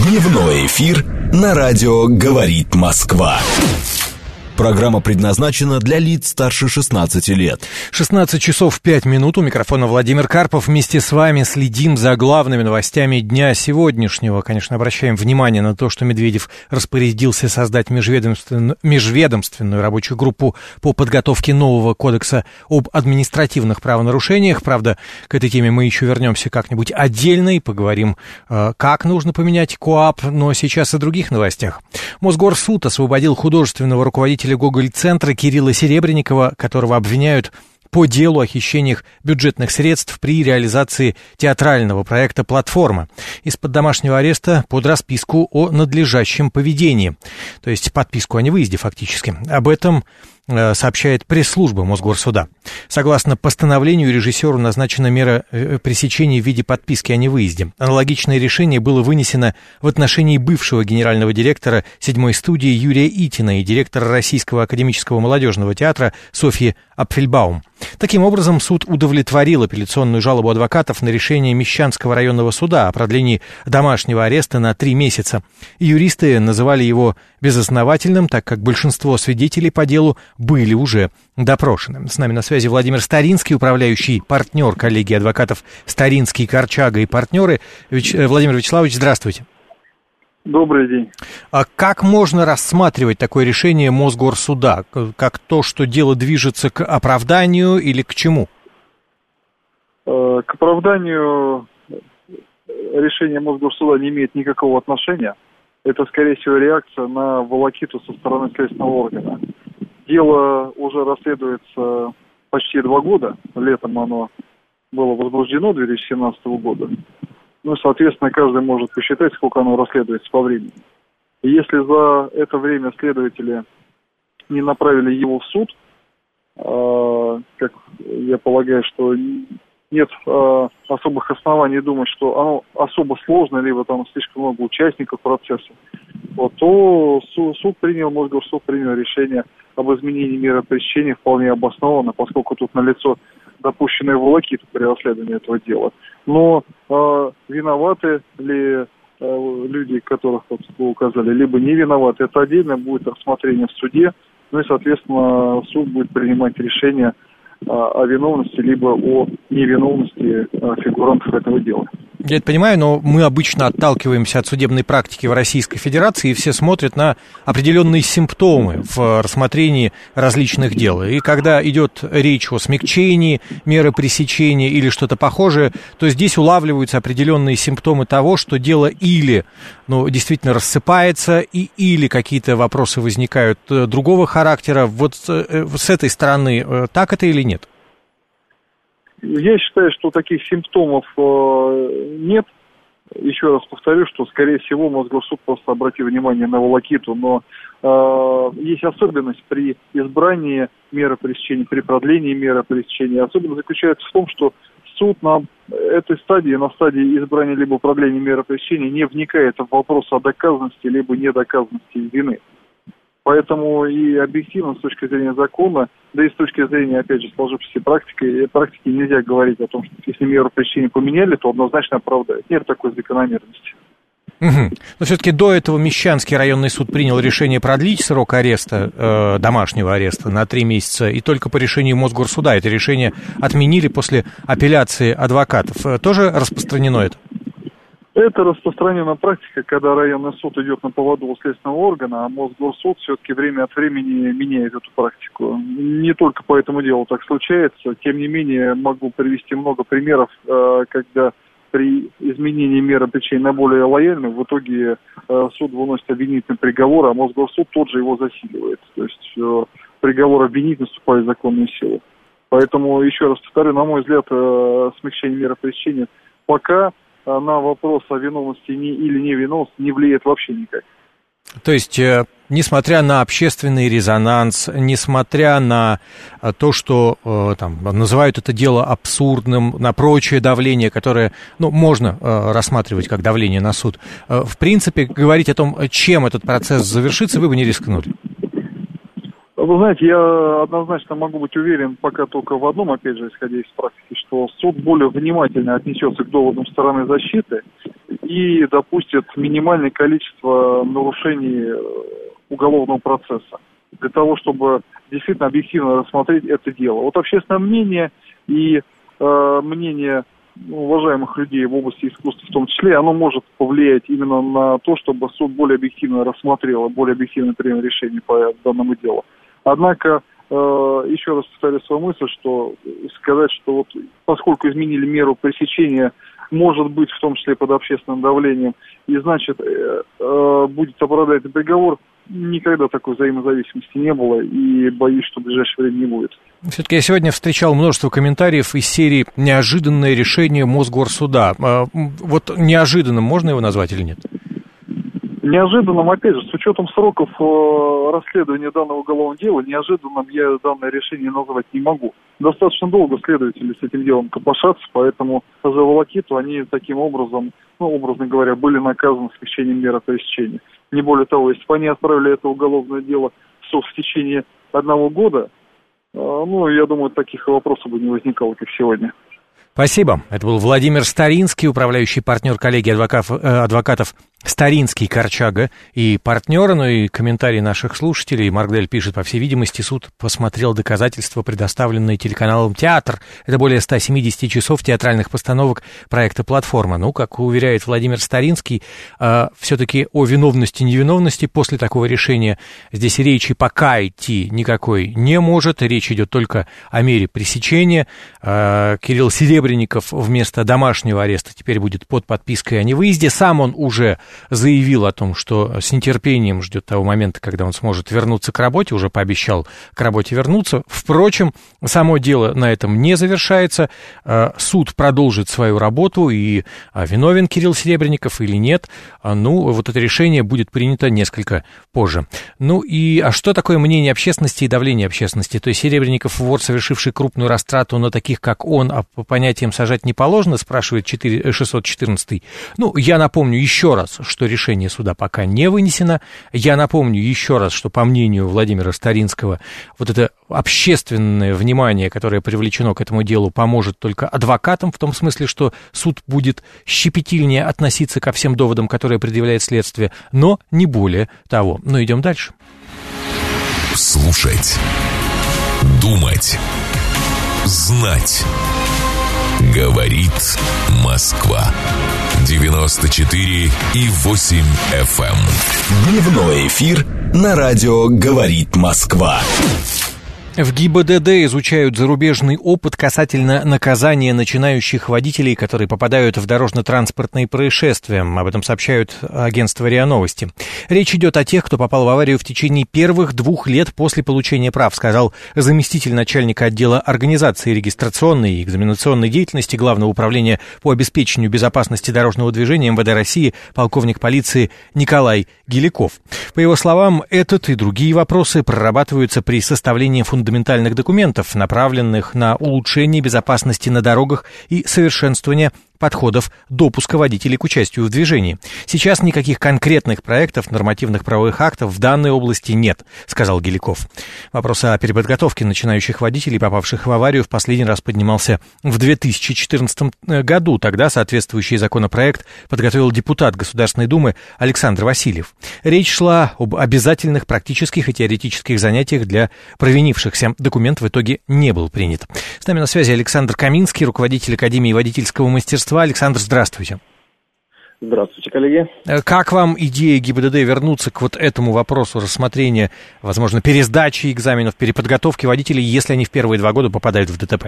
Дневной эфир на радио «Говорит Москва». Программа предназначена для лиц старше 16 лет. 16 часов 5 минут. У микрофона Владимир Карпов. Вместе с вами следим за главными новостями дня сегодняшнего. Конечно, обращаем внимание на то, что Медведев распорядился создать межведомственную рабочую группу по подготовке нового кодекса об административных правонарушениях. Правда, к этой теме мы еще вернемся как-нибудь отдельно и поговорим, как нужно поменять КоАП. Но сейчас о других новостях. Мосгорсуд освободил художественного руководителя Гоголь-центра Кирилла Серебренникова, которого обвиняют по делу о хищениях бюджетных средств при реализации театрального проекта «Платформа» из-под домашнего ареста под расписку о надлежащем поведении. То есть подписку о невыезде фактически. Об этом сообщает пресс-служба Мосгорсуда. Согласно постановлению, режиссеру назначена мера пресечения в виде подписки о невыезде. Аналогичное решение было вынесено в отношении бывшего генерального директора 7-й студии Юрия Итина и директора Российского академического молодежного театра Софьи Апфельбаум. Таким образом, суд удовлетворил апелляционную жалобу адвокатов на решение Мещанского районного суда о продлении домашнего ареста на 3 месяца. Юристы называли его безосновательным, так как большинство свидетелей по делу были уже допрошены. С нами на связи Владимир Старинский, управляющий партнер коллегии адвокатов Старинский, Корчага и партнеры. Владимир Вячеславович, здравствуйте. Добрый день. А как можно рассматривать такое решение Мосгорсуда? Как то, что дело движется к оправданию или к чему? К оправданию решение Мосгорсуда не имеет никакого отношения. Это, скорее всего, реакция на волокиту со стороны следственного органа. Дело уже расследуется почти 2 года. Летом оно было возбуждено 2017 года. Ну, соответственно, каждый может посчитать, сколько оно расследуется по времени. И если за это время следователи не направили его в суд, как я полагаю, что нет особых оснований думать, что оно особо сложно, либо там слишком много участников процесса, вот, то Мосгорсуд принял решение об изменении меры пресечения вполне обоснованно, поскольку тут налицо допущенная волокита при расследовании этого дела. Но виноваты ли люди, которых вот вы указали, либо не виноваты, это отдельно будет рассмотрение в суде, ну и, соответственно, суд будет принимать решение о виновности, либо о невиновности фигурантов этого дела. Я это понимаю, но мы обычно отталкиваемся от судебной практики в Российской Федерации, и все смотрят на определенные симптомы в рассмотрении различных дел. И когда идет речь о смягчении меры пресечения или что-то похожее, то здесь улавливаются определенные симптомы того, что дело или действительно рассыпается, или какие-то вопросы возникают другого характера. Вот с этой стороны так это или нет? Я считаю, что таких симптомов нет. Еще раз повторю, что, скорее всего, Мосгорсуд просто обратил внимание на волокиту, но есть особенность при избрании меры пресечения, при продлении меры пресечения. Особенность заключается в том, что суд на этой стадии, на стадии избрания либо продления меры пресечения, не вникает в вопрос о доказанности либо недоказанности вины. Поэтому и объективно, с точки зрения закона, да и с точки зрения, опять же, сложившейся практики нельзя говорить о том, что если меру пресечения поменяли, то однозначно оправдают. Нет такой закономерности. Угу. Но все-таки до этого Мещанский районный суд принял решение продлить срок ареста, домашнего ареста на 3 месяца, и только по решению Мосгорсуда это решение отменили после апелляции адвокатов. Тоже распространено это? Это распространенная практика, когда районный суд идет на поводу у следственного органа, а Мосгорсуд все-таки время от времени меняет эту практику. Не только по этому делу так случается. Тем не менее, могу привести много примеров, когда при изменении меры пресечения на более лояльную, в итоге суд выносит обвинительный приговор, а Мосгорсуд тот же его засиливает. То есть приговор обвинительный вступает в законную силу. Поэтому, еще раз повторю, на мой взгляд, смягчение меры пресечения пока на вопрос о виновности или невиновности не влияет вообще никак. То есть, несмотря на общественный резонанс, несмотря на то, что называют это дело абсурдным, на прочее давление, которое можно рассматривать как давление на суд, в принципе, говорить о том, чем этот процесс завершится, вы бы не рискнули? Вы знаете, я однозначно могу быть уверен пока только в одном, опять же, исходя из практики, что суд более внимательно отнесется к доводам стороны защиты и допустит минимальное количество нарушений уголовного процесса, для того, чтобы действительно объективно рассмотреть это дело. Вот общественное мнение и мнение уважаемых людей в области искусства в том числе, оно может повлиять именно на то, чтобы суд более объективно рассмотрел, более объективно принял решение по данному делу. Однако, еще раз повторю свою мысль, что сказать, что вот поскольку изменили меру пресечения, может быть, в том числе под общественным давлением, и значит, будет оправдательный приговор, никогда такой взаимозависимости не было, и боюсь, что в ближайшее время не будет. Все-таки я сегодня встречал множество комментариев из серии «Неожиданное решение Мосгорсуда». Вот неожиданным можно его назвать или нет? Неожиданным, опять же, с учетом сроков расследования данного уголовного дела, неожиданным я данное решение назвать не могу. Достаточно долго следователи с этим делом копошатся, поэтому за волокиту они таким образом, образно говоря, были наказаны смягчением меры пресечения. Не более того, если бы они отправили это уголовное дело в суд в течение 1 года, я думаю, таких вопросов бы не возникало, как сегодня. Спасибо. Это был Владимир Старинский, управляющий партнер коллегии адвокатов Старинский, Корчага и партнеры, и комментарии наших слушателей. Марк Дель пишет: по всей видимости, суд посмотрел доказательства, предоставленные телеканалом «Театр». Это более 170 часов театральных постановок проекта «Платформа». Как уверяет Владимир Старинский, все-таки о виновности и невиновности после такого решения здесь речи пока идти никакой не может. Речь идет только о мере пресечения. Кирилл Серебренников вместо домашнего ареста теперь будет под подпиской о невыезде. Сам он уже заявил о том, что с нетерпением ждет того момента, когда он сможет вернуться к работе, уже пообещал к работе вернуться. Впрочем, само дело на этом не завершается. Суд продолжит свою работу, и виновен Кирилл Серебренников или нет, вот это решение будет принято несколько позже. А что такое мнение общественности и давление общественности? То есть Серебренников вор, совершивший крупную растрату, но таких, как он, по понятиям сажать не положено, спрашивает 614. Я напомню еще раз, что решение суда пока не вынесено. Я напомню еще раз, что, по мнению Владимира Старинского, вот это общественное внимание, которое привлечено к этому делу, поможет только адвокатам, в том смысле, что суд будет щепетильнее относиться ко всем доводам, которые предъявляет следствие, но не более того. Идем дальше. Слушать, думать, знать. Говорит Москва. 94,8 FM. Дневной эфир на радио «Говорит Москва». В ГИБДД изучают зарубежный опыт касательно наказания начинающих водителей, которые попадают в дорожно-транспортные происшествия. Об этом сообщают агентство РИА Новости. Речь идет о тех, кто попал в аварию в течение первых 2 лет после получения прав, сказал заместитель начальника отдела организации регистрационной и экзаменационной деятельности Главного управления по обеспечению безопасности дорожного движения МВД России полковник полиции Николай Геликов. По его словам, этот и другие вопросы прорабатываются при составлении фундаментальных документов, направленных на улучшение безопасности на дорогах и совершенствование подходов допуска водителей к участию в движении. Сейчас никаких конкретных проектов нормативных правовых актов в данной области нет, сказал Геликов. Вопрос о переподготовке начинающих водителей, попавших в аварию, в последний раз поднимался в 2014 году. Тогда соответствующий законопроект подготовил депутат Государственной Думы Александр Васильев. Речь шла об обязательных практических и теоретических занятиях для провинившихся. Документ в итоге не был принят. С нами на связи Александр Каминский, руководитель Академии водительского мастерства. Александр, здравствуйте. Здравствуйте, коллеги. Как вам идея ГИБДД вернуться к вот этому вопросу рассмотрения, возможно, пересдачи экзаменов, переподготовки водителей, если они в первые 2 года попадают в ДТП?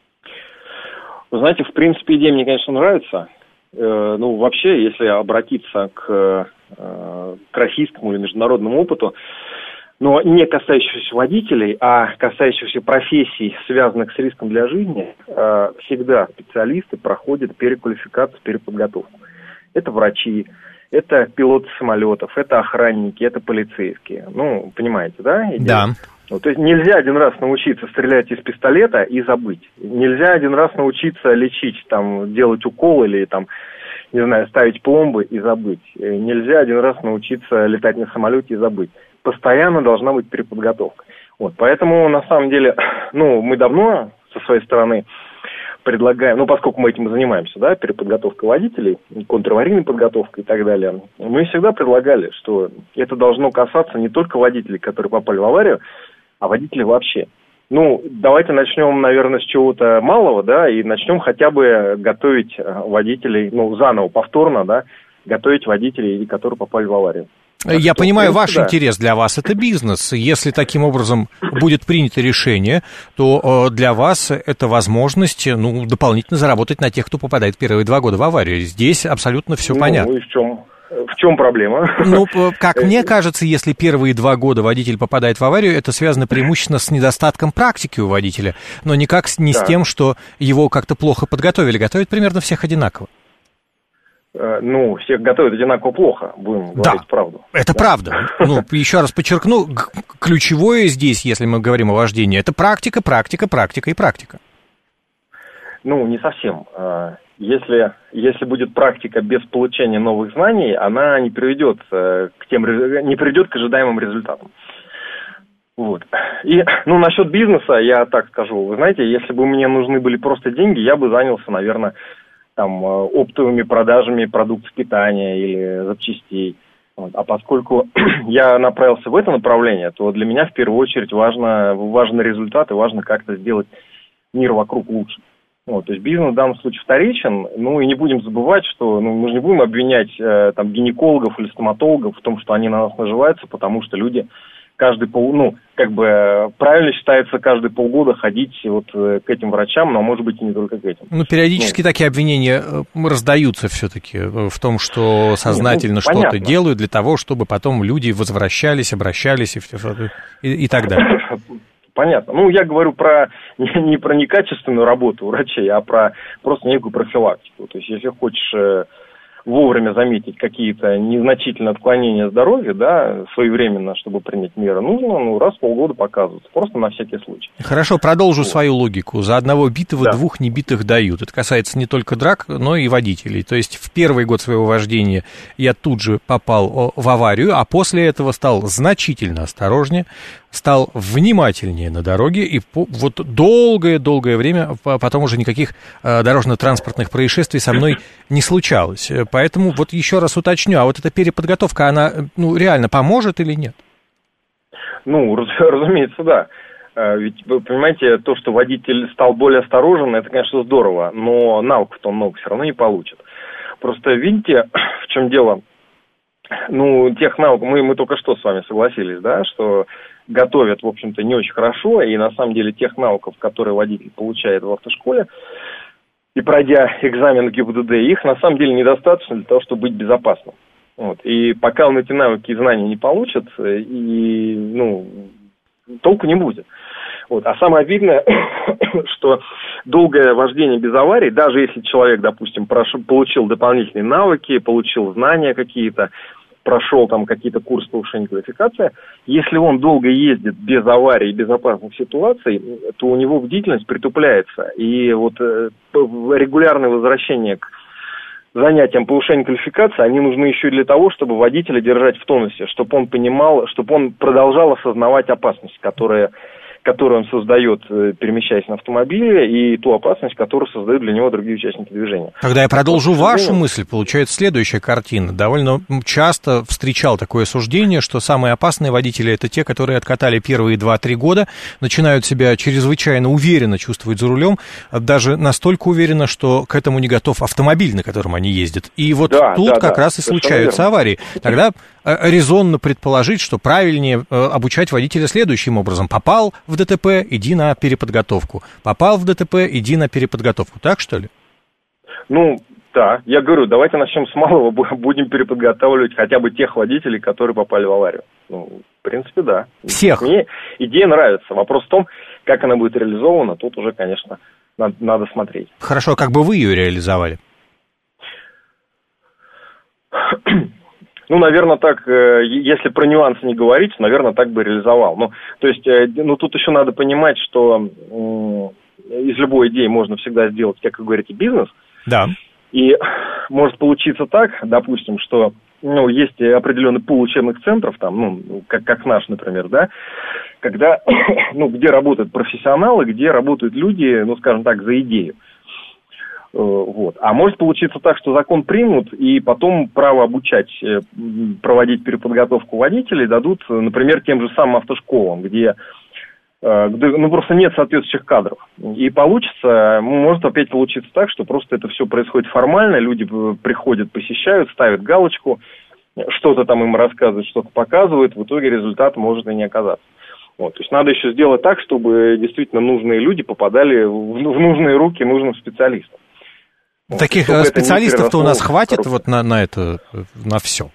Вы знаете, в принципе, идея мне, конечно, нравится. Вообще, если обратиться к российскому или международному опыту, но не касающихся водителей, а касающихся профессий, связанных с риском для жизни, всегда специалисты проходят переквалификацию, переподготовку. Это врачи, это пилоты самолетов, это охранники, это полицейские. Понимаете, да? Да. То есть нельзя один раз научиться стрелять из пистолета и забыть. Нельзя один раз научиться лечить, делать укол или ставить пломбы и забыть. Нельзя один раз научиться летать на самолете и забыть. Постоянно должна быть переподготовка. Поэтому, на самом деле, мы давно, со своей стороны, предлагаем, ну, поскольку мы этим и занимаемся, да, переподготовкой водителей, контраварийной подготовкой и так далее, мы всегда предлагали, что это должно касаться не только водителей, которые попали в аварию, а водителей вообще. Ну, давайте начнем, наверное, с чего-то малого, да, и начнем хотя бы готовить водителей, ну, заново, повторно, да, готовить водителей, которые попали в аварию. Я понимаю, ваш интерес для вас – это бизнес. Если таким образом будет принято решение, то для вас это возможность, ну, дополнительно заработать на тех, кто попадает первые 2 года в аварию. Здесь абсолютно все понятно. Ну, и в чем проблема? Ну, как мне кажется, если первые 2 года водитель попадает в аварию, это связано преимущественно с недостатком практики у водителя, но никак не с тем, что его как-то плохо подготовили. Готовят примерно всех одинаково. Ну, всех готовят одинаково плохо, будем говорить правду. Это правда. Ну, еще раз подчеркну, ключевое здесь, если мы говорим о вождении, это практика, практика, практика и практика. Ну, не совсем. Если будет практика без получения новых знаний, она не приведет к ожидаемым результатам. Вот. И, ну, насчет бизнеса, я так скажу, вы знаете, если бы мне нужны были просто деньги, я бы занялся, наверное, там, оптовыми продажами продуктов питания или запчастей. Вот. А поскольку я направился в это направление, то для меня в первую очередь важен результат и важно как-то сделать мир вокруг лучше. Вот. То есть бизнес в данном случае вторичен, ну и не будем забывать, что мы же не будем обвинять там, гинекологов или стоматологов в том, что они на нас наживаются, потому что люди правильно считается каждые полгода ходить вот к этим врачам, но может быть и не только к этим. Ну, периодически такие обвинения раздаются все-таки в том, что сознательно что-то делают для того, чтобы потом люди возвращались, обращались и так далее. Понятно. Ну, я говорю не про некачественную работу врачей, а про просто некую профилактику. То есть, если хочешь вовремя заметить какие-то незначительные отклонения здоровья, да, своевременно, чтобы принять меры, нужно раз в полгода показываться, просто на всякий случай. Хорошо, продолжу свою логику. За одного битого 2 небитых дают. Это касается не только драк, но и водителей. То есть в первый год своего вождения я тут же попал в аварию, а после этого стал значительно осторожнее, стал внимательнее на дороге, и вот долгое время потом уже никаких дорожно-транспортных происшествий со мной не случалось. Поэтому вот еще раз уточню, а вот эта переподготовка, она реально поможет или нет? Ну, разумеется, да. Ведь, вы понимаете, то, что водитель стал более осторожен, это, конечно, здорово, но навыков-то он много все равно не получит. Просто видите, в чем дело? Ну, тех навыков, мы только что с вами согласились, да, что готовят, в общем-то, не очень хорошо, и на самом деле тех навыков, которые водитель получает в автошколе, и пройдя экзамен ГИБДД, их на самом деле недостаточно для того, чтобы быть безопасным. Вот. И пока он эти навыки и знания не получит, толку не будет. Вот. А самое обидное, что долгое вождение без аварий, даже если человек, допустим, получил дополнительные навыки, получил знания какие-то, прошел там какие-то курсы повышения квалификации, если он долго ездит без аварий и без опасных ситуаций, то у него бдительность притупляется. И вот регулярное возвращение к занятиям повышения квалификации, они нужны еще и для того, чтобы водителя держать в тонусе, чтобы он понимал, чтобы он продолжал осознавать опасность, которую он создает, перемещаясь на автомобиле, и ту опасность, которую создают для него другие участники движения. Тогда я продолжу вашу мысль. Получается следующая картина. Довольно часто встречал такое суждение, что самые опасные водители – это те, которые откатали первые 2-3 года, начинают себя чрезвычайно уверенно чувствовать за рулем, даже настолько уверенно, что к этому не готов автомобиль, на котором они ездят. И вот тут как раз и случаются аварии. Тогда резонно предположить, что правильнее обучать водителя следующим образом. Попал в ДТП, иди на переподготовку. Попал в ДТП, иди на переподготовку. Так, что ли? Ну, да. Я говорю, давайте начнем с малого, будем переподготавливать хотя бы тех водителей, которые попали в аварию. Ну, в принципе, да. Всех? Мне идея нравится. Вопрос в том, как она будет реализована, тут уже, конечно, надо смотреть. Хорошо, как бы вы ее реализовали? Ну, наверное, так, если про нюансы не говорить, наверное, так бы реализовал. То есть, тут еще надо понимать, что из любой идеи можно всегда сделать, как вы говорите, бизнес. Да. И может получиться так, допустим, что есть определенный пул учебных центров, там, как наш, например, да, когда, где работают профессионалы, где работают люди, скажем так, за идею. Вот. А может получиться так, что закон примут, и потом право обучать, проводить переподготовку водителей дадут, например, тем же самым автошколам, где просто нет соответствующих кадров. И может опять получиться так, что просто это все происходит формально, люди приходят, посещают, ставят галочку, что-то там им рассказывают, что-то показывают, в итоге результат может и не оказаться. Вот, то есть надо еще сделать так, чтобы действительно нужные люди попадали в нужные руки нужным специалистам. Таких специалистов-то у нас хватит вот на это, на все?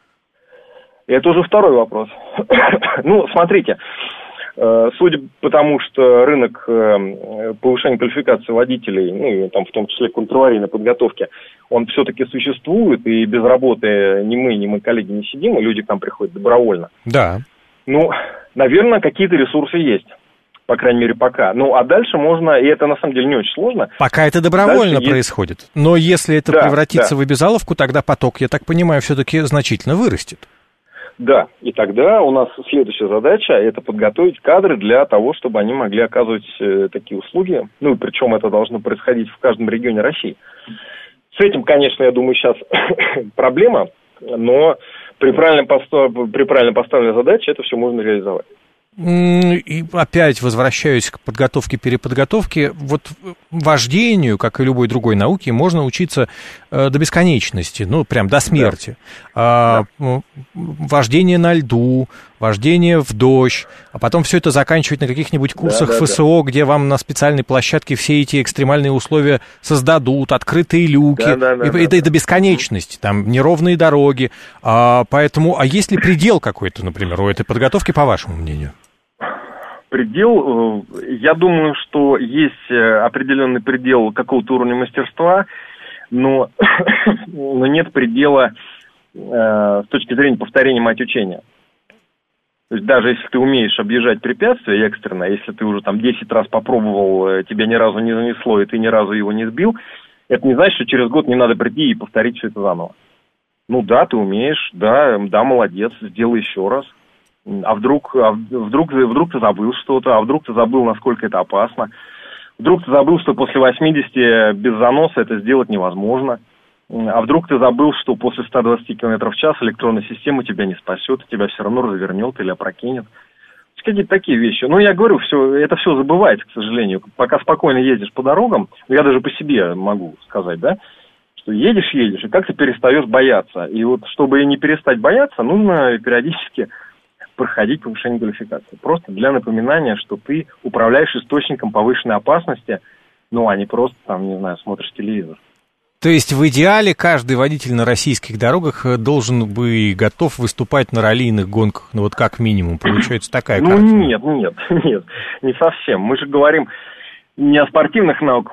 Это уже второй вопрос. Смотрите, судя по тому, что рынок повышения квалификации водителей, там в том числе контраварийной подготовки, он все-таки существует, и без работы ни мы, коллеги, не сидим, и люди к нам приходят добровольно. Да. Наверное, какие-то ресурсы есть. По крайней мере, пока. А дальше можно, и это на самом деле не очень сложно. Пока это добровольно происходит. Но если это превратится в обязаловку, тогда поток, я так понимаю, все-таки значительно вырастет. Да, и тогда у нас следующая задача – это подготовить кадры для того, чтобы они могли оказывать такие услуги. Причем это должно происходить в каждом регионе России. С этим, конечно, я думаю, сейчас проблема, но при правильно поставленной задаче это все можно реализовать. И опять возвращаюсь к переподготовке. Вот вождению, как и любой другой науке, можно учиться до бесконечности, прям до смерти. Да. Вождение на льду, вождение в дождь, а потом все это заканчивать на каких-нибудь курсах ФСО, где вам на специальной площадке все эти экстремальные условия создадут, открытые люки, и до бесконечности, там неровные дороги. Поэтому, есть ли предел какой-то, например, у этой подготовки, по вашему мнению? Предел, я думаю, что есть определенный предел какого-то уровня мастерства, но нет предела с точки зрения повторения мать учения. То есть даже если ты умеешь объезжать препятствия экстренно, если ты уже 10 раз попробовал, тебя ни разу не занесло, и ты ни разу его не сбил, это не значит, что через год не надо прийти и повторить все это заново. Да, ты умеешь, да, молодец, сделай еще раз. А вдруг ты забыл что-то, а вдруг ты забыл, насколько это опасно. Вдруг ты забыл, что после 80 без заноса это сделать невозможно. А вдруг ты забыл, что после 120 км в час электронная система тебя не спасет, тебя все равно развернет или опрокинет. Какие-то такие вещи. Я говорю, это все забывается, к сожалению. Пока спокойно ездишь по дорогам, я даже по себе могу сказать, да, что едешь, и как ты перестаешь бояться. И вот, чтобы не перестать бояться, нужно периодически проходить повышение квалификации. Просто для напоминания, что ты управляешь источником повышенной опасности, а не просто, смотришь телевизор. То есть в идеале каждый водитель на российских дорогах должен быть готов выступать на раллийных гонках, как минимум. Получается такая картина. Нет, не совсем. Мы же говорим не о спортивных науках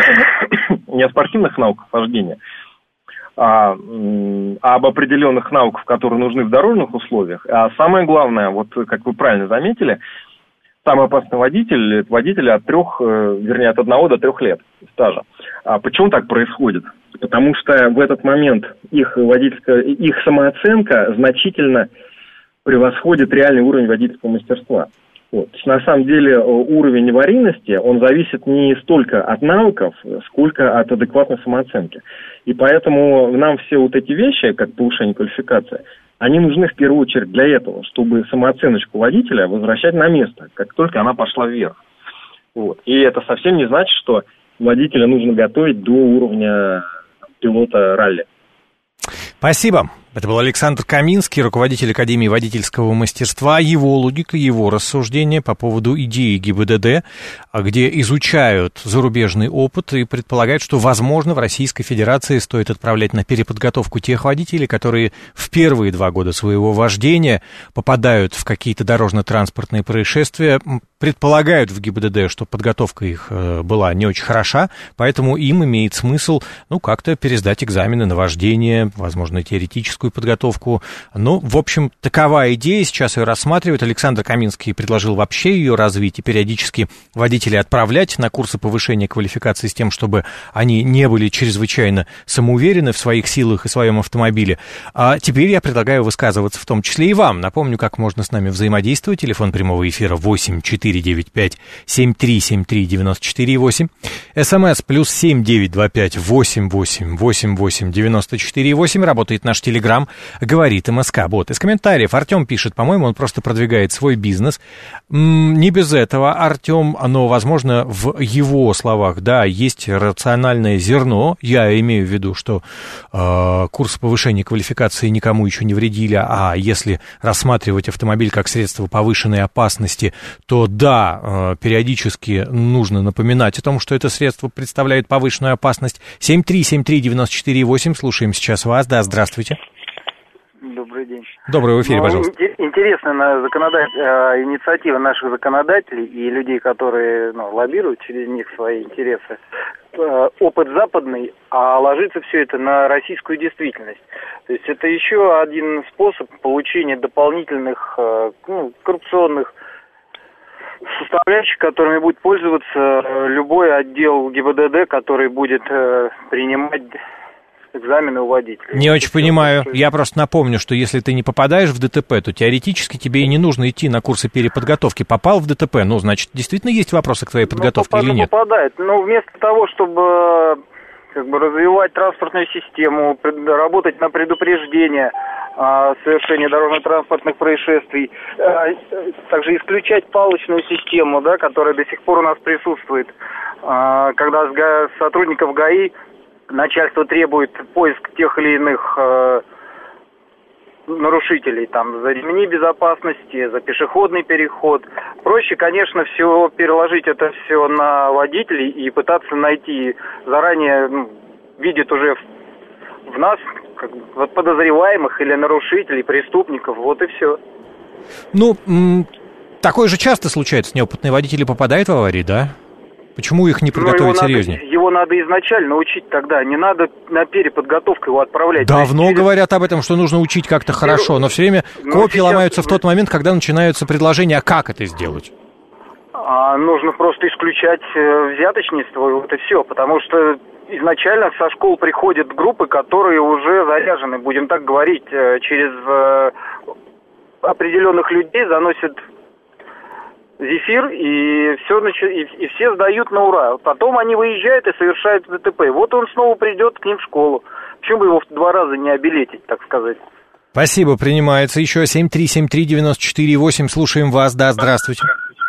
вождения, а об определенных науках, которые нужны в дорожных условиях. А самое главное, как вы правильно заметили, самый опасный водитель – это водитель от 1 до 3 лет стажа. А почему так происходит? Потому что в этот момент их самооценка значительно превосходит реальный уровень водительского мастерства. То есть, на самом деле уровень аварийности, он зависит не столько от навыков, сколько от адекватной самооценки. И поэтому нам все эти вещи, как повышение квалификации, они нужны в первую очередь для этого, чтобы самооценочку водителя возвращать на место, как только она пошла вверх. И это совсем не значит, что водителя нужно готовить до уровня пилота ралли. Спасибо. Это был Александр Каминский, руководитель Академии водительского мастерства. Его логика, его рассуждения по поводу идеи ГИБДД, где изучают зарубежный опыт и предполагают, что, возможно, в Российской Федерации стоит отправлять на переподготовку тех водителей, которые в первые 2 года своего вождения попадают в какие-то дорожно-транспортные происшествия, предполагают в ГИБДД, что подготовка их была не очень хороша, поэтому им имеет смысл, как-то пересдать экзамены на вождение, возможно, теоретическую водительскую подготовку. Ну, в общем, такова идея, сейчас ее рассматривают. Александр Каминский предложил вообще ее развить и периодически водителей отправлять на курсы повышения квалификации с тем, чтобы они не были чрезвычайно самоуверены в своих силах и своем автомобиле. А теперь я предлагаю высказываться в том числе и вам. Напомню, как можно с нами взаимодействовать. Телефон прямого эфира 8 495 7373 94 8. СМС +7 925 88 88 94 8. Работает наш Телеграм, говорит МСК-бот. Из комментариев Артем пишет, по-моему, он просто продвигает свой бизнес. Не без этого, Артем, но, возможно, в его словах, да, есть рациональное зерно. Я имею в виду, что курсы повышения квалификации никому еще не вредили, а если рассматривать автомобиль как средство повышенной опасности, то да, периодически нужно напоминать о том, что это средство представляет повышенную опасность. 7373948, слушаем сейчас вас. Да, здравствуйте. Добрый день. Добрый, в эфире, пожалуйста. Интересная инициатива наших законодателей и людей, которые лоббируют через них свои интересы. Опыт западный, а ложится все это на российскую действительность. То есть это еще один способ получения дополнительных коррупционных составляющих, которыми будет пользоваться любой отдел ГИБДД, который будет принимать экзамены у водителей. Не очень понимаю. Я просто напомню, что если ты не попадаешь в ДТП, то теоретически тебе и не нужно идти на курсы переподготовки. Попал в ДТП, значит, действительно есть вопросы к твоей подготовке или нет? Попадает. Но вместо того, чтобы развивать транспортную систему, работать на предупреждение совершения дорожно-транспортных происшествий, также исключать палочную систему, да, которая до сих пор у нас присутствует, когда с сотрудников ГАИ начальство требует поиск тех или иных нарушителей, там, за ремни безопасности, за пешеходный переход. Проще, конечно, все переложить это все на водителей и пытаться найти заранее, видит уже в нас подозреваемых или нарушителей, преступников, вот и все. Такое же часто случается, неопытные водители попадают в аварии, да? Почему их не подготовить серьезнее? Его надо изначально учить тогда, не надо на переподготовку его отправлять. Давно говорят об этом, что нужно учить как-то хорошо, но все время копья ломаются в тот момент, когда начинаются предложения, а как это сделать? Нужно просто исключать взяточничество, вот и все, потому что изначально со школ приходят группы, которые уже заряжены, будем так говорить, через определенных людей заносят зефир, и все сдают на ура. Потом они выезжают и совершают ДТП. Вот он снова придет к ним в школу. Почему бы его в 2 раза не обелетить, так сказать? Спасибо, принимается. Еще 7373948, слушаем вас. Да, здравствуйте.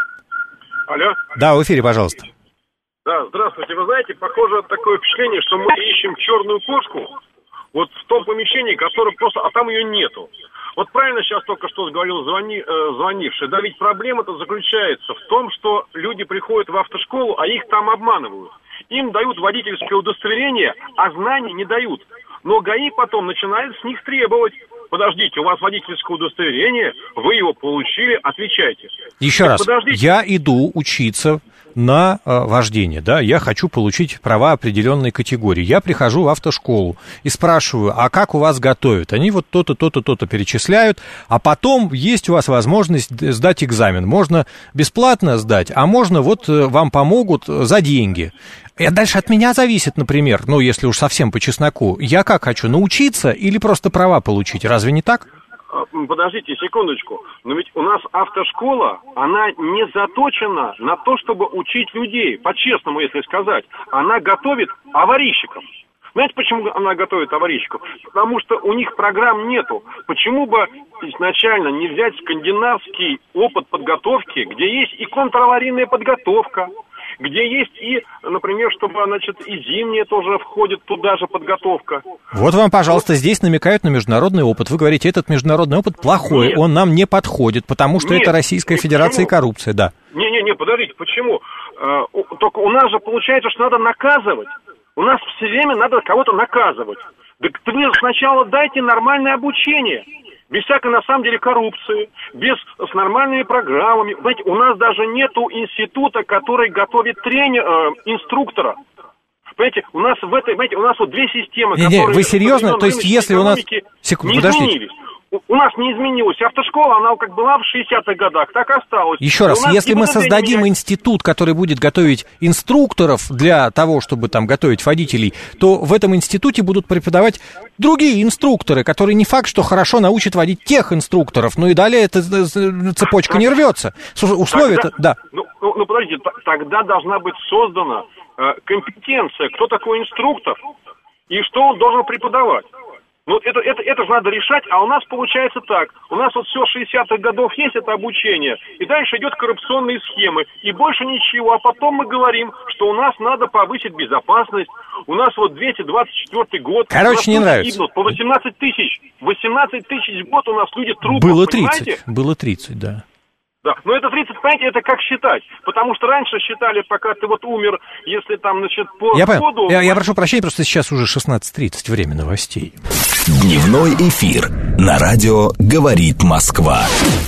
Алло? Да, в эфире, пожалуйста. Да, здравствуйте. Вы знаете, похоже такое впечатление, что мы ищем черную кошку вот в том помещении, которое просто, а там ее нету. Вот правильно сейчас только что говорил звонивший, да, ведь проблема-то заключается в том, что люди приходят в автошколу, а их там обманывают. Им дают водительское удостоверение, а знаний не дают. Но ГАИ потом начинает с них требовать. Подождите, у вас водительское удостоверение, вы его получили, отвечайте. Еще раз, я иду учиться на вождение, да, я хочу получить права определенной категории. Я прихожу в автошколу и спрашиваю, а как у вас готовят? Они вот то-то, то-то, то-то перечисляют, а потом есть у вас возможность сдать экзамен. Можно бесплатно сдать, а можно вот вам помогут за деньги. И дальше от меня зависит, например, если уж совсем по чесноку, я как хочу, научиться или просто права получить? Разве не так? Подождите секундочку, но ведь у нас автошкола, она не заточена на то, чтобы учить людей, по-честному, если сказать. Она готовит аварийщиков. Знаете, почему она готовит аварийщиков? Потому что у них программ нету. Почему бы изначально не взять скандинавский опыт подготовки, где есть и контраварийная подготовка, где есть и, например, чтобы, и зимняя тоже входит туда же подготовка. Вот вам, пожалуйста, здесь намекают на международный опыт. Вы говорите, этот международный опыт плохой, нет, он нам не подходит, потому что это Российская Федерация и коррупция, да. Не, подождите, почему? Только у нас же получается, что надо наказывать. У нас все время надо кого-то наказывать. Так вы сначала дайте нормальное обучение. Без всякой, на самом деле, коррупции, с нормальными программами. Знаете, у нас даже нету института, который готовит инструктора. Понимаете, у нас в этой, понимаете, у нас вот две системы, которые... Вы серьезно? То есть если у нас... Секунду, подождите. Изменились. У нас не изменилась. Автошкола, она как была в 60-х годах, так и осталась. Еще раз, если мы создадим институт, который будет готовить инструкторов для того, чтобы там готовить водителей, то в этом институте будут преподавать другие инструкторы, которые не факт, что хорошо научат водить тех инструкторов. Ну и далее эта цепочка не рвется. Условия-то, да. Ну, подождите, тогда должна быть создана компетенция, кто такой инструктор и что он должен преподавать. Ну, это же надо решать, а у нас получается так. У нас вот все 60-х годов есть это обучение, и дальше идет коррупционные схемы, и больше ничего. А потом мы говорим, что у нас надо повысить безопасность. У нас вот 224 год. Короче, не нравится. Гибнут по 18 тысяч. 18 тысяч в год у нас люди трупов, было 30, понимаете? Было 30, да. Да, но это 30, понимаете, это как считать? Потому что раньше считали, пока ты вот умер, если там, значит, по году... Я прошу прощения, просто сейчас уже 16:30, время новостей. Дневной эфир на радио «Говорит Москва».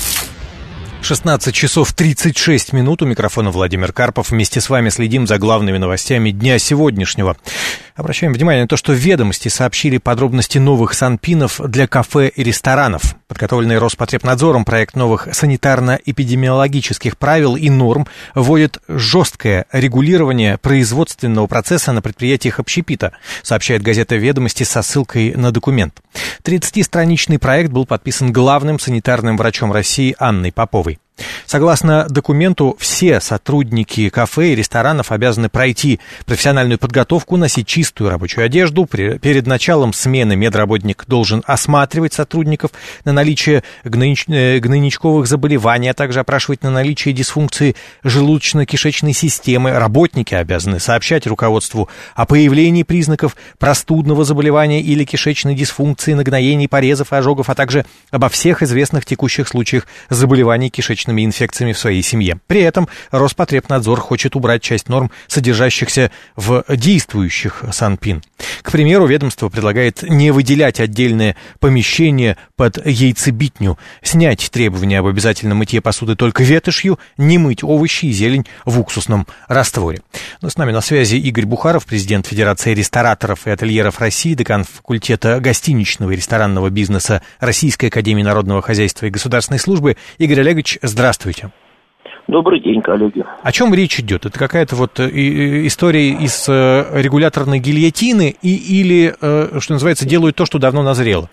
16 часов 36 минут. У микрофона Владимир Карпов. Вместе с вами следим за главными новостями дня сегодняшнего. Обращаем внимание на то, что «Ведомости» сообщили подробности новых санпинов для кафе и ресторанов. Подготовленный Роспотребнадзором проект новых санитарно-эпидемиологических правил и норм вводит жесткое регулирование производственного процесса на предприятиях общепита, сообщает газета «Ведомости» со ссылкой на документ. 30-страничный проект был подписан главным санитарным врачом России Анной Поповой. Согласно документу, все сотрудники кафе и ресторанов обязаны пройти профессиональную подготовку, носить чистую рабочую одежду. Перед началом смены медработник должен осматривать сотрудников на наличие гнойничковых заболеваний, а также опрашивать на наличие дисфункции желудочно-кишечной системы. Работники обязаны сообщать руководству о появлении признаков простудного заболевания или кишечной дисфункции, нагноений, порезов и ожогов, а также обо всех известных текущих случаях заболеваний кишечными инфекциями в своей семье. При этом Роспотребнадзор хочет убрать часть норм, содержащихся в действующих санпин. К примеру, ведомство предлагает не выделять отдельное помещение под яйцебитню, снять требования об обязательном мытье посуды только ветошью, не мыть овощи и зелень в уксусном растворе. Но с нами на связи Игорь Бухаров, президент Федерации рестораторов и ательеров России, декан факультета гостиничного и ресторанного бизнеса Российской академии народного хозяйства и государственной службы. Игорь Олегович, здравствуйте. Добрый день, коллеги. О чем речь идет? Это какая-то вот история из регуляторной гильотины или, что называется, делают то, что давно назрело?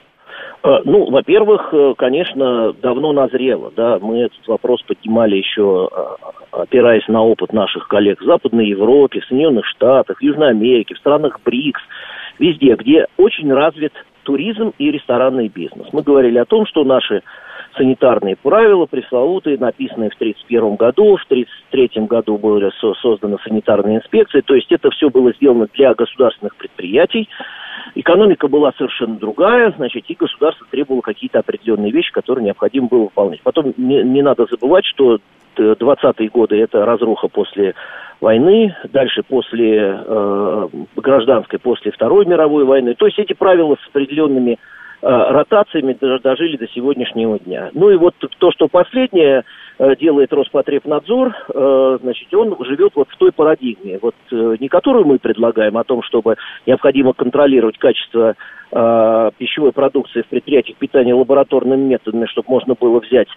Ну, во-первых, конечно, давно назрело, да, мы этот вопрос поднимали еще, опираясь на опыт наших коллег в Западной Европе, в Соединенных Штатах, в Южной Америке, в странах БРИКС, везде, где очень развит туризм и ресторанный бизнес. Мы говорили о том, что наши санитарные правила пресловутые, написанные в 1931 году, в 1933 году была создана санитарная инспекция, то есть это все было сделано для государственных предприятий. Экономика была совершенно другая, значит, и государство требовало какие-то определенные вещи, которые необходимо было выполнять. Потом не надо забывать, что 20-е годы это разруха после войны, дальше после гражданской, после Второй мировой войны. То есть эти правила с определенными ротациями дожили до сегодняшнего дня. Ну и вот то, что последнее делает Роспотребнадзор, значит, он живет вот в той парадигме, вот не которую мы предлагаем, о том, чтобы необходимо контролировать качество пищевой продукции в предприятиях питания лабораторными методами, чтобы можно было взять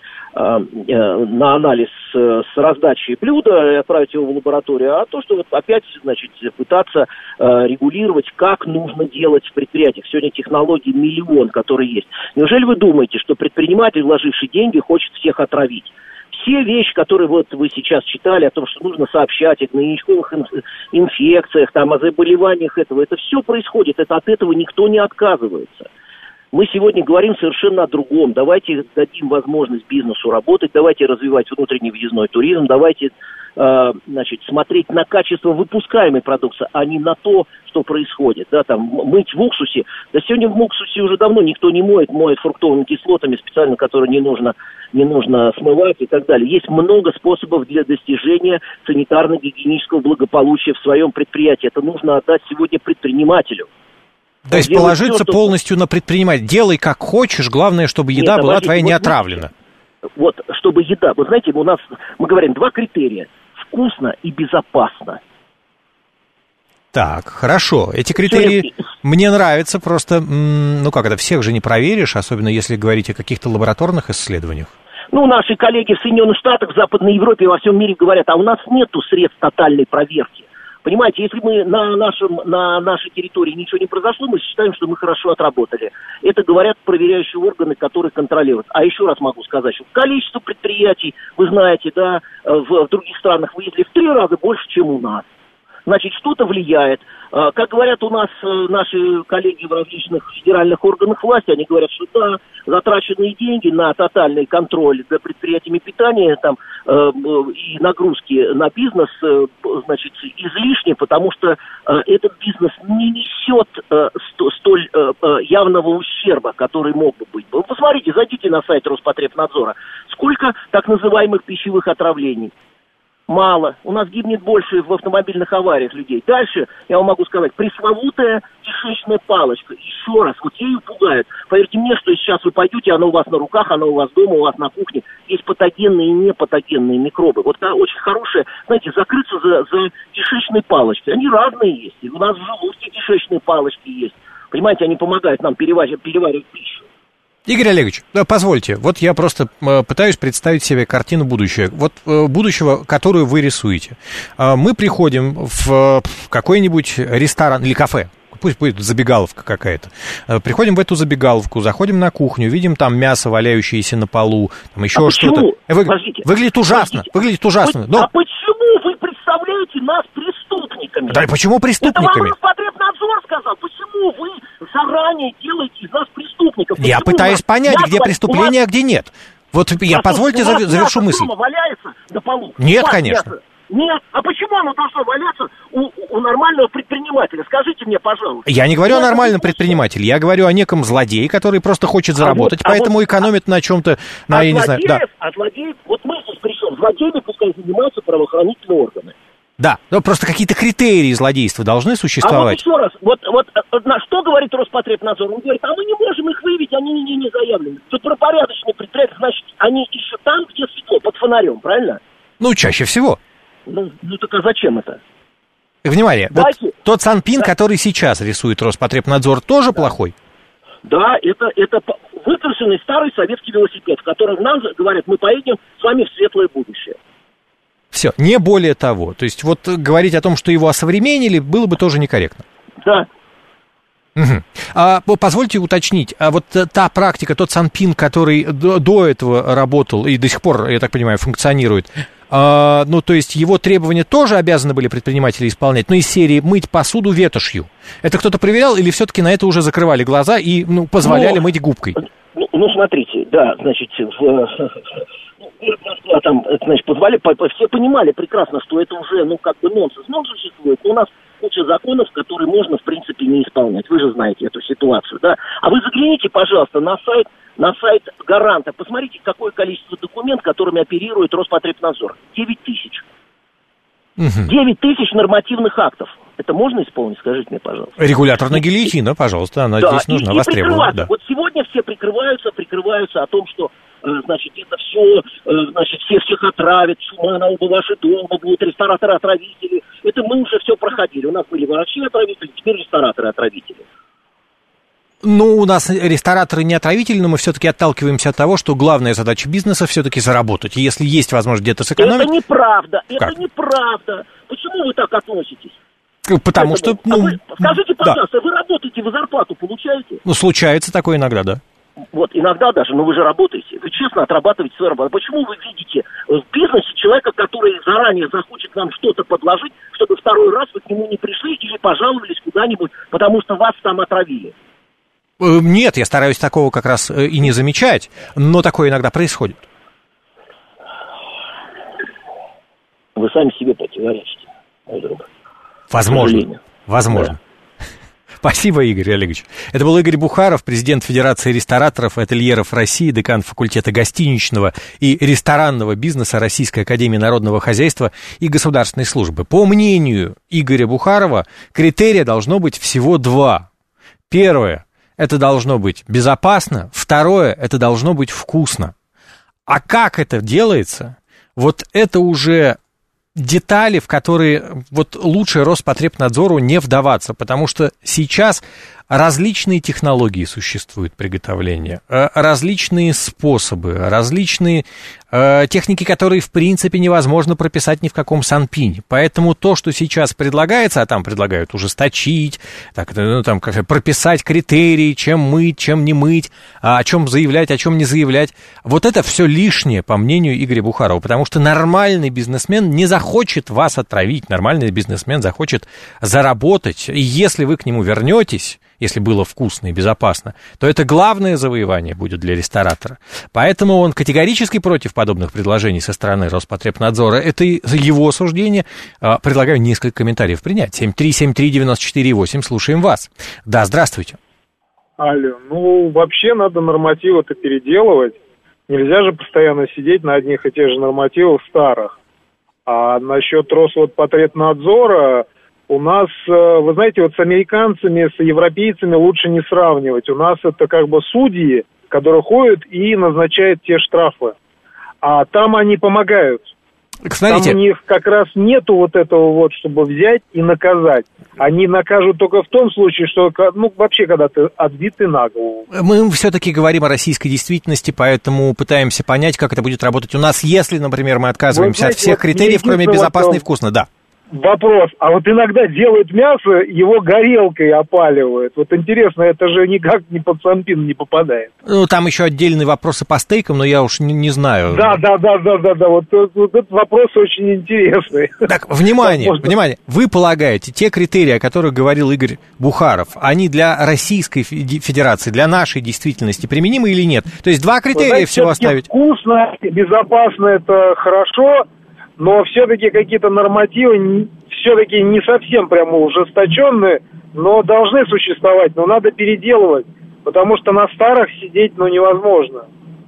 на анализ с раздачей блюда и отправить его в лабораторию, а то, что вот опять, значит, пытаться регулировать, как нужно делать в предприятиях. Сегодня технологий миллион, которые есть. Неужели вы думаете, что предприниматель, вложивший деньги, хочет всех отравить? Все вещи, которые вот вы сейчас читали, о том, что нужно сообщать о гнойничковых инфекциях, там, о заболеваниях этого, это все происходит, это от этого никто не отказывается. Мы сегодня говорим совершенно о другом. Давайте дадим возможность бизнесу работать, давайте развивать внутренний въездной туризм, давайте значит, смотреть на качество выпускаемой продукции, а не на то, что происходит. Да, там, мыть в уксусе. Да сегодня в уксусе уже давно никто не моет фруктовыми кислотами специально, которые не нужно смывать и так далее. Есть много способов для достижения санитарно-гигиенического благополучия в своем предприятии. Это нужно отдать сегодня предпринимателю. То есть положиться все, полностью на предпринимателя. Делай как хочешь, главное, чтобы еда была твоя не отравлена. Вот, чтобы еда... Вы знаете, мы говорим два критерия. Вкусно и безопасно. Так, хорошо. Эти критерии мне нравятся, просто, всех же не проверишь, особенно если говорить о каких-то лабораторных исследованиях. Наши коллеги в Соединенных Штатах, в Западной Европе, во всем мире говорят, а у нас нету средств тотальной проверки. Понимаете, если мы на нашей территории ничего не произошло, мы считаем, что мы хорошо отработали. Это говорят проверяющие органы, которые контролируют. А еще раз могу сказать, что количество предприятий, вы знаете, да, в других странах выявили в 3 раза больше, чем у нас. Значит, что-то влияет. Как говорят у нас наши коллеги в различных федеральных органах власти, они говорят, что да, затраченные деньги на тотальный контроль за предприятиями питания и нагрузки на бизнес, излишни, потому что этот бизнес не несет столь явного ущерба, который мог бы быть. Вы посмотрите, зайдите на сайт Роспотребнадзора. Сколько так называемых пищевых отравлений? Мало. У нас гибнет больше в автомобильных авариях людей. Дальше, я вам могу сказать, пресловутая кишечная палочка. Еще раз, ею пугают. Поверьте мне, что сейчас вы пойдете, она у вас на руках, она у вас дома, у вас на кухне. Есть патогенные и непатогенные микробы. Очень хорошее, знаете, закрыться за кишечной палочкой. Они разные есть. И у нас в желудке кишечные палочки есть. Понимаете, они помогают нам переваривать пищу. Игорь Олегович, позвольте, я просто пытаюсь представить себе картину будущего. Будущего, которую вы рисуете. Мы приходим в какой-нибудь ресторан или кафе, пусть будет забегаловка какая-то. Приходим в эту забегаловку, заходим на кухню, видим там мясо, валяющееся на полу, там еще что-то. Выглядит ужасно, Но... А почему вы представляете нас преступниками? Да почему преступниками? Это вам Роспотребнадзор сказал. Почему вы заранее делаете из нас преступников? Я пытаюсь понять, где преступление, а где нет. Позвольте завершу мысль. Валяется на полу. Нет, конечно. Нет. А почему оно должно валяться у нормального предпринимателя? Скажите мне, пожалуйста. Я не говорю о нормальном предпринимателе, я говорю о неком злодее, который просто хочет заработать, поэтому экономит на чем-то, я не знаю. Да. А злодеи, мы здесь пришли, злодеями пускай занимаются правоохранительные органы. Да, но просто какие-то критерии злодейства должны существовать. А еще раз, на что говорит Роспотребнадзор? Он говорит, мы не можем их выявить, они не заявлены. Тут про порядочные предприятия, значит, они ищут там, где светло, под фонарем, правильно? Чаще всего. Так а зачем это? Внимание, тот санпин, который сейчас рисует Роспотребнадзор, тоже плохой? Да, это выкрашенный старый советский велосипед, в котором нам говорят, мы поедем с вами в светлое будущее. Все, не более того. То есть говорить о том, что его осовременили, было бы тоже некорректно. Да. Угу. Позвольте уточнить, та практика, тот санпин, который до этого работал и до сих пор, я так понимаю, функционирует, то есть его требования тоже обязаны были предприниматели исполнять, из серии мыть посуду ветошью. Это кто-то проверял или все-таки на это уже закрывали глаза и позволяли мыть губкой? Смотрите, да, значит, позвали, все понимали прекрасно, что это уже, нонсенс. Нонсенс существует, но у нас куча законов, которые можно, в принципе, не исполнять. Вы же знаете эту ситуацию, да? А вы загляните, пожалуйста, на сайт Гаранта. Посмотрите, какое количество документов, которыми оперирует Роспотребнадзор. 9 тысяч. 9 тысяч нормативных актов. Это можно исполнить, скажите мне, пожалуйста. Регуляторная гильотина, пожалуйста, она здесь нужна, востребована. Да. Сегодня все прикрываются о том, что это все, всех отравят, чума на оба ваши дома, будут рестораторы-отравители. Это мы уже все проходили. У нас были врачи-отравители, теперь рестораторы-отравители. У нас рестораторы не отравители, но мы все-таки отталкиваемся от того, что главная задача бизнеса все-таки заработать. И если есть возможность где-то сэкономить... Это неправда, неправда. Почему вы так относитесь? Потому что... Скажите, пожалуйста, вы работаете, вы зарплату получаете? Случается такое иногда, да. Иногда даже, но вы же работаете, вы честно отрабатываете свою работу. Почему вы видите в бизнесе человека, который заранее захочет вам что-то подложить, чтобы второй раз вы к нему не пришли или пожаловались куда-нибудь, потому что вас там отравили? Нет, я стараюсь такого как раз и не замечать, но такое иногда происходит. Вы сами себе противоречите, мой друг. Возможно. Да. Спасибо, Игорь Олегович. Это был Игорь Бухаров, президент Федерации рестораторов и ательеров России, декан факультета гостиничного и ресторанного бизнеса Российской академии народного хозяйства и государственной службы. По мнению Игоря Бухарова, критерия должно быть всего 2. Первое – это должно быть безопасно. Второе – это должно быть вкусно. А как это делается, это уже детали, в которые вот лучше Роспотребнадзору не вдаваться, потому что сейчас различные технологии существуют приготовления, различные способы, различные техники, которые, в принципе, невозможно прописать ни в каком санпине. Поэтому то, что сейчас предлагается, а там предлагают ужесточить, прописать критерии, чем мыть, чем не мыть, о чем заявлять, о чем не заявлять, вот это все лишнее, по мнению Игоря Бухарова, потому что нормальный бизнесмен не захочет вас отравить, нормальный бизнесмен захочет заработать, и если вы к нему вернетесь, если было вкусно и безопасно, то это главное завоевание будет для ресторатора. Поэтому он категорически против подобных предложений со стороны Роспотребнадзора. Это его суждение. Предлагаю несколько комментариев принять. 7373948, слушаем вас. Да, здравствуйте. Алло, вообще надо нормативы-то переделывать. Нельзя же постоянно сидеть на одних и тех же нормативах старых. А насчет Роспотребнадзора... У нас, вы знаете, вот с американцами, с европейцами лучше не сравнивать. У нас это как бы судьи, которые ходят и назначают те штрафы. А там они помогают. Смотрите. Там у них как раз нету вот этого вот, чтобы взять и наказать. Они накажут только в том случае, что, вообще, когда ты отбитый на голову. Мы все-таки говорим о российской действительности, поэтому пытаемся понять, как это будет работать у нас, если, например, мы отказываемся от всех критериев, кроме безопасно и вкусно, да. Вопрос. А вот иногда делают мясо, его горелкой опаливают. Вот интересно, это же никак не под санпин не попадает. Там еще отдельные вопросы по стейкам, но я уж не знаю. Да. Вот этот вопрос очень интересный. Так, внимание. Вы полагаете, те критерии, о которых говорил Игорь Бухаров, они для Российской Федерации, для нашей действительности применимы или нет? То есть два критерия всего оставить? Вкусно, безопасно, это хорошо. Но все-таки какие-то нормативы, все-таки не совсем прямо ужесточенные, но должны существовать, но надо переделывать, потому что на старых сидеть, невозможно.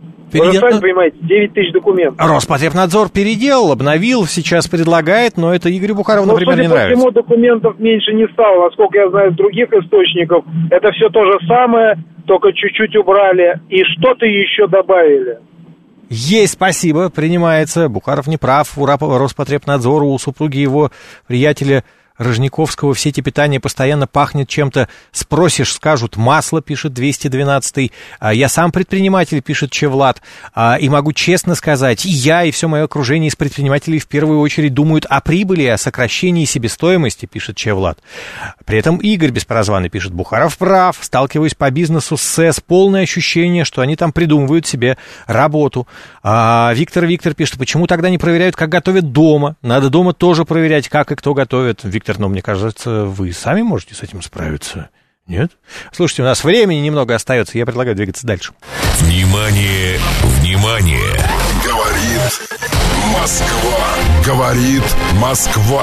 Вы же сами понимаете, 9 тысяч документов. Роспотребнадзор переделал, обновил, сейчас предлагает, но это Игорю Бухарову, например, не нравится. Судя по всему, документов меньше не стало, насколько я знаю, из других источников. Это все то же самое, только чуть-чуть убрали и что-то еще добавили. Есть, спасибо, принимается. Бухаров не прав. У Роспотребнадзора, у супруги его приятеля Рожниковского в сети питания постоянно пахнет чем-то. Спросишь, скажут, масло, пишет 212-й. Я сам предприниматель, пишет Чевлад. И могу честно сказать, и я, и все мое окружение из предпринимателей в первую очередь думают о прибыли, о сокращении себестоимости, пишет Чевлад. При этом Игорь Беспрозванный пишет, Бухаров прав, сталкиваюсь по бизнесу с СЭС, полное ощущение, что они там придумывают себе работу. Виктор пишет, почему тогда не проверяют, как готовят дома? Надо дома тоже проверять, как и кто готовит. Виктор, но мне кажется, вы сами можете с этим справиться. Нет? Слушайте, у нас времени немного остается, я предлагаю двигаться дальше. Внимание! Говорит Москва.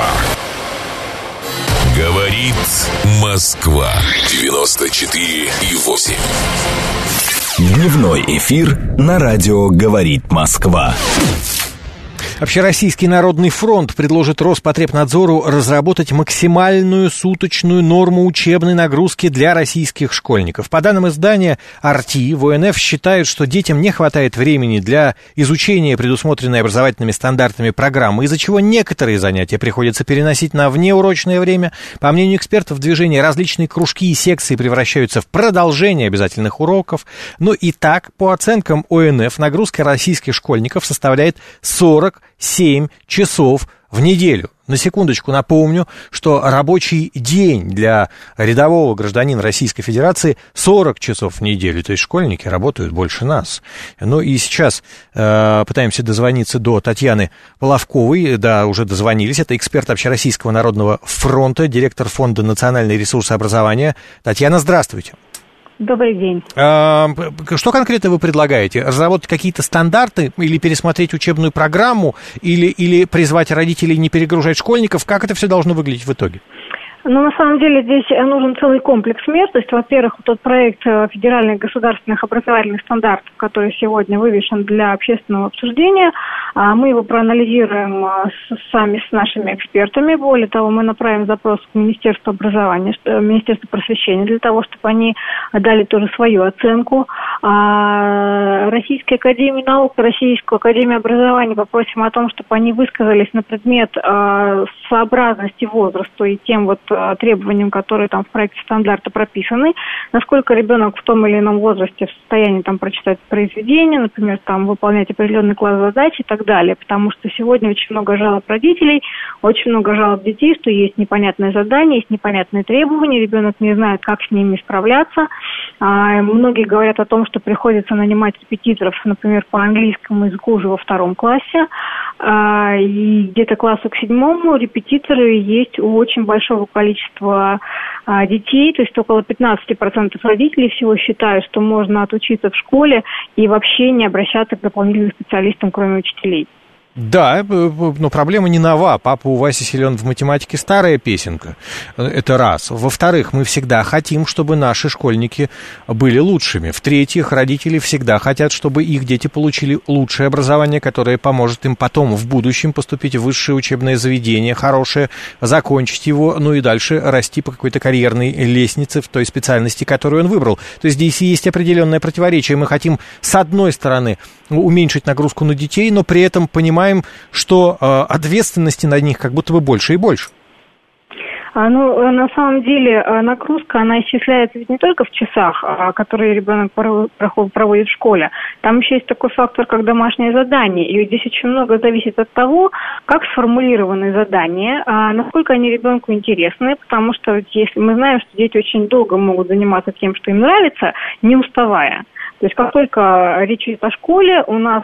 Говорит Москва. 94,8. Дневной эфир на радио «Говорит Москва». Общероссийский народный фронт предложит Роспотребнадзору разработать максимальную суточную норму учебной нагрузки для российских школьников. По данным издания «Арти», в ОНФ считают, что детям не хватает времени для изучения предусмотренной образовательными стандартами программы, из-за чего некоторые занятия приходится переносить на внеурочное время. По мнению экспертов, движения различные кружки и секции превращаются в продолжение обязательных уроков. Но и так, по оценкам ОНФ, нагрузка российских школьников составляет 47 часов в неделю. На секундочку напомню, что рабочий день для рядового гражданина Российской Федерации 40 часов в неделю, то есть школьники работают больше нас. Ну и сейчас пытаемся дозвониться до Татьяны Половковой, да, уже дозвонились, это эксперт Общероссийского народного фронта, директор Фонда национального ресурса образования. Татьяна, здравствуйте. Добрый день. Что конкретно вы предлагаете? Разработать какие-то стандарты или пересмотреть учебную программу, или призвать родителей не перегружать школьников? Как это все должно выглядеть в итоге? Ну, на самом деле, здесь нужен целый комплекс мер. То есть, во-первых, тот проект федеральных государственных образовательных стандартов, который сегодня вывешен для общественного обсуждения, мы его проанализируем сами с нашими экспертами. Более того, мы направим запрос к Министерству образования, Министерству просвещения, для того, чтобы они дали тоже свою оценку Российской академии наук, Российскую академию образования попросим о том, чтобы они высказались на предмет сообразности возрасту и тем требованиям, которые там в проекте стандарта прописаны, насколько ребенок в том или ином возрасте в состоянии там прочитать произведение, например, там выполнять определенный класс задач и так далее, потому что сегодня очень много жалоб родителей, очень много жалоб детей, что есть непонятные задания, есть непонятные требования, ребенок не знает, как с ними справляться. Многие говорят о том, что приходится нанимать репетиторов, например, по английскому языку уже во 2 классе, и где-то классу к 7 репетиторы есть у очень большого количества детей, то есть около 15% родителей всего считают, что можно отучиться в школе и вообще не обращаться к дополнительным специалистам, кроме учителей. Да, но проблема не нова. Папа у Васи силен в математике — старая песенка. Это раз. Во-вторых, мы всегда хотим, чтобы наши школьники были лучшими. В-третьих, родители всегда хотят, чтобы их дети получили лучшее образование, которое поможет им потом в будущем поступить в высшее учебное заведение, хорошее, закончить его, ну и дальше расти по какой-то карьерной лестнице в той специальности, которую он выбрал. То есть здесь есть определенное противоречие. Мы хотим, с одной стороны, уменьшить нагрузку на детей, но при этом понимаем, что ответственности на них как будто бы больше и больше. На самом деле нагрузка, она исчисляется ведь не только в часах, которые ребенок проводит в школе. Там еще есть такой фактор, как домашнее задание. И здесь очень много зависит от того, как сформулированы задания, насколько они ребенку интересны, потому что если мы знаем, что дети очень долго могут заниматься тем, что им нравится, не уставая. То есть как только речь идет о школе, у нас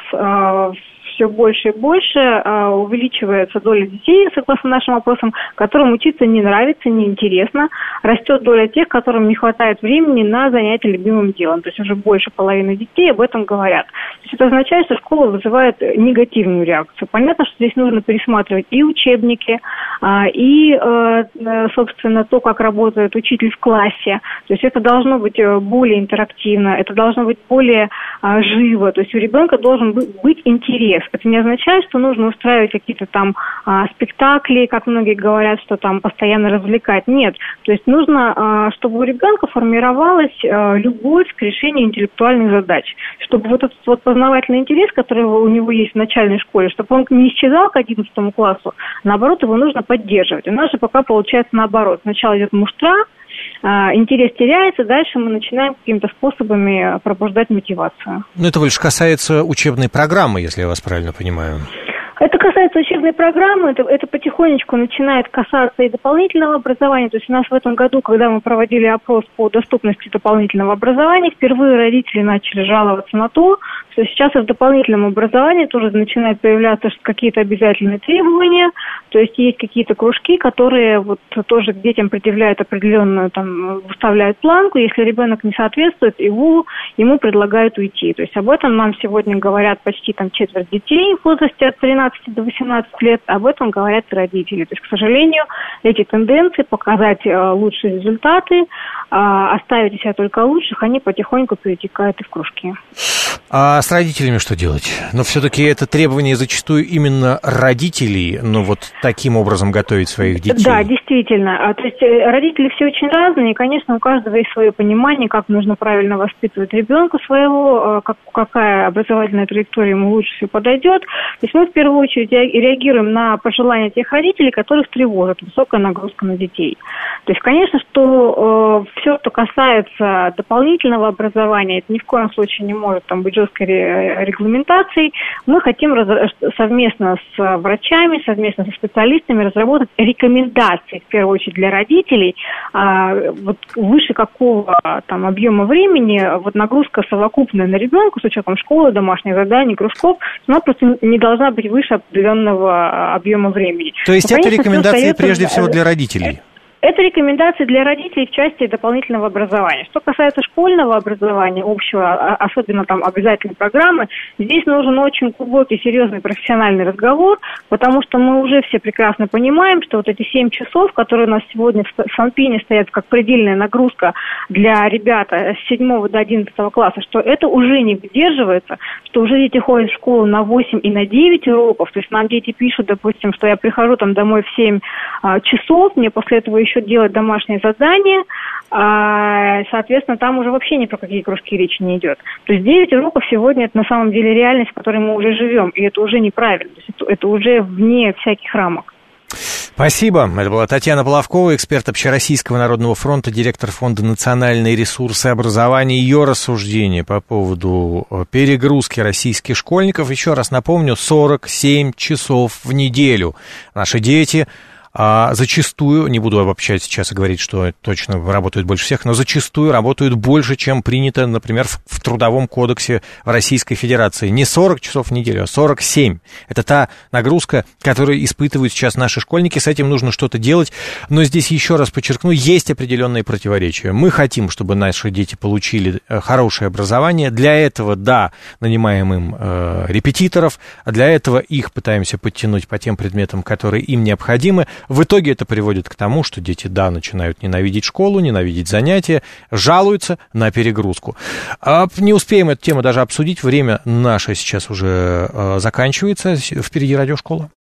все больше и больше увеличивается доля детей, согласно нашим опросам, которым учиться не нравится, неинтересно. Растет доля тех, которым не хватает времени на занятия любимым делом. То есть уже больше половины детей об этом говорят. То есть это означает, что школа вызывает негативную реакцию. Понятно, что здесь нужно пересматривать и учебники, и, собственно, то, как работает учитель в классе. То есть это должно быть более интерактивно, это должно быть более живо. То есть у ребенка должен быть интерес. Это не означает, что нужно устраивать какие-то там спектакли, как многие говорят, что там постоянно развлекать. Нет. То есть нужно, чтобы у ребенка формировалась любовь к решению интеллектуальных задач. Чтобы вот этот познавательный интерес, который у него есть в начальной школе, чтобы он не исчезал к 11 классу, наоборот, его нужно поддерживать. У нас же пока получается наоборот. Сначала идет муштра, интерес теряется, дальше мы начинаем какими-то способами пробуждать мотивацию. Но это больше касается учебной программы, если я вас правильно понимаю. Это касается учебной программы, это потихонечку начинает касаться и дополнительного образования. То есть у нас в этом году, когда мы проводили опрос по доступности дополнительного образования, впервые родители начали жаловаться на то, что сейчас и в дополнительном образовании тоже начинают появляться какие-то обязательные требования. То есть есть какие-то кружки, которые вот тоже к детям предъявляют определенную, там, выставляют планку. Если ребенок не соответствует, ему предлагают уйти. То есть об этом нам сегодня говорят почти там четверть детей в возрасте от 13 до 18 лет, об этом говорят родители. То есть, к сожалению, эти тенденции показать лучшие результаты, оставить себя только лучших, они потихоньку перетекают и в кружки. А с родителями что делать? Но все-таки это требование зачастую именно родителей, вот таким образом готовить своих детей. Да, действительно. То есть родители все очень разные, и, конечно, у каждого есть свое понимание, как нужно правильно воспитывать ребенка своего, какая образовательная траектория ему лучше всего подойдет. То есть мы в первую очередь реагируем на пожелания тех родителей, которых тревожит высокая нагрузка на детей. То есть, конечно, что все, что касается дополнительного образования, это ни в коем случае не может там быть жесткой регламентацией. Мы хотим совместно с врачами, совместно со специалистами разработать рекомендации, в первую очередь, для родителей, выше какого там объема времени нагрузка совокупная на ребенка с учетом школы, домашних заданий, кружков, она просто не должна быть выше определенного объема времени. То есть это рекомендации прежде всего для родителей? Это рекомендации для родителей в части дополнительного образования. Что касается школьного образования, общего, особенно там обязательной программы, здесь нужен очень глубокий, серьезный профессиональный разговор, потому что мы уже все прекрасно понимаем, что вот эти 7 часов, которые у нас сегодня в Санпине стоят как предельная нагрузка для ребят с 7 до 11 класса, что это уже не выдерживается, что уже дети ходят в школу на 8 и на 9 уроков. То есть нам дети пишут, допустим, что я прихожу там домой в 7 часов, мне после этого еще счет делать домашние задания, соответственно, там уже вообще ни про какие кружки речи не идет. То есть 9 уроков сегодня это на самом деле реальность, в которой мы уже живем, и это уже неправильно, то есть это уже вне всяких рамок. Спасибо. Это была Татьяна Половкова, эксперт Общероссийского народного фронта, директор Фонда национальные ресурсы образования. Ее рассуждения по поводу перегрузки российских школьников. Еще раз напомню, 47 часов в неделю. Наши дети зачастую, не буду обобщать сейчас и говорить, что точно работают больше всех, но зачастую работают больше, чем принято, например, в Трудовом кодексе в Российской Федерации. Не 40 часов в неделю, а 47. Это та нагрузка, которую испытывают сейчас наши школьники. С этим нужно что-то делать. Но здесь еще раз подчеркну, есть определенные противоречия. Мы хотим, чтобы наши дети получили хорошее образование. Для этого, да, нанимаем им репетиторов, а для этого их пытаемся подтянуть по тем предметам, которые им необходимы. В итоге это приводит к тому, что дети, да, начинают ненавидеть школу, ненавидеть занятия, жалуются на перегрузку. Не успеем эту тему даже обсудить, время наше сейчас уже заканчивается, впереди радиошкола.